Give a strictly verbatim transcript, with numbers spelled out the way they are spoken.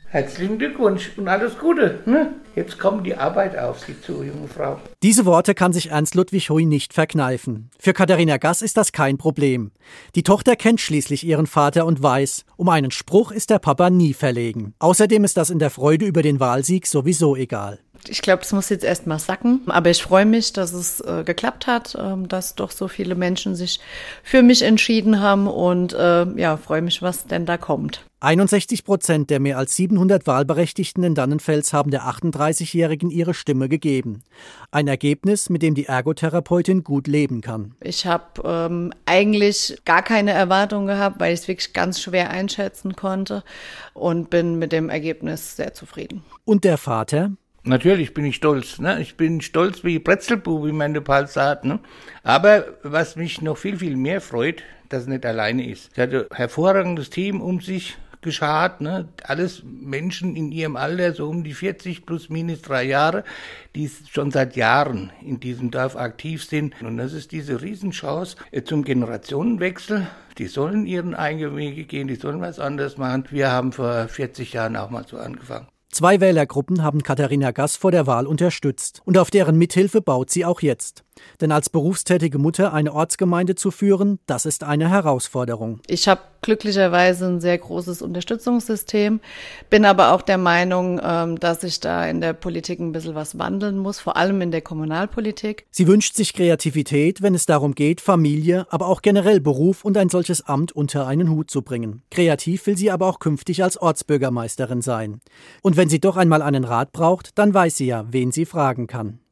Herzlichen Glückwunsch und alles Gute. Ne? Jetzt kommt die Arbeit auf Sie zu, junge Frau. Diese Worte kann sich Ernst Ludwig Hui nicht verkneifen. Für Katharina Gass ist das kein Problem. Die Tochter kennt schließlich ihren Vater und weiß, um einen Spruch ist der Papa nie verlegen. Außerdem ist das in der Freude über den Wahlsieg sowieso egal. Ich glaube, das muss jetzt erst mal sacken. Aber ich freue mich, dass es äh, geklappt hat, äh, dass doch so viele Menschen sich für mich entschieden haben und äh, ja, freue mich, was denn da kommt. einundsechzig Prozent der mehr als siebenhundert Wahlberechtigten in Dannenfels haben der achtunddreißigjährigen ihre Stimme gegeben. Ein Ergebnis, mit dem die Ergotherapeutin gut leben kann. Ich habe ähm, eigentlich gar keine Erwartungen gehabt, weil ich es wirklich ganz schwer einschätzen konnte und bin mit dem Ergebnis sehr zufrieden. Und der Vater? Natürlich bin ich stolz, ne? Ich bin stolz wie Brezelbub, wie meine Pal sagt, ne? Aber was mich noch viel, viel mehr freut, dass er nicht alleine ist. Sie hatte ein hervorragendes Team um sich geschart, ne? Alles Menschen in ihrem Alter, so um die vierzig plus minus drei Jahre, die schon seit Jahren in diesem Dorf aktiv sind. Und das ist diese Riesenchance zum Generationenwechsel. Die sollen ihren eigenen Wege gehen, die sollen was anderes machen. Wir haben vor vierzig Jahren auch mal so angefangen. Zwei Wählergruppen haben Katharina Gass vor der Wahl unterstützt. Und auf deren Mithilfe baut sie auch jetzt. Denn als berufstätige Mutter eine Ortsgemeinde zu führen, das ist eine Herausforderung. Ich habe glücklicherweise ein sehr großes Unterstützungssystem, bin aber auch der Meinung, dass sich da in der Politik ein bisschen was wandeln muss, vor allem in der Kommunalpolitik. Sie wünscht sich Kreativität, wenn es darum geht, Familie, aber auch generell Beruf und ein solches Amt unter einen Hut zu bringen. Kreativ will sie aber auch künftig als Ortsbürgermeisterin sein. Und wenn sie doch einmal einen Rat braucht, dann weiß sie ja, wen sie fragen kann.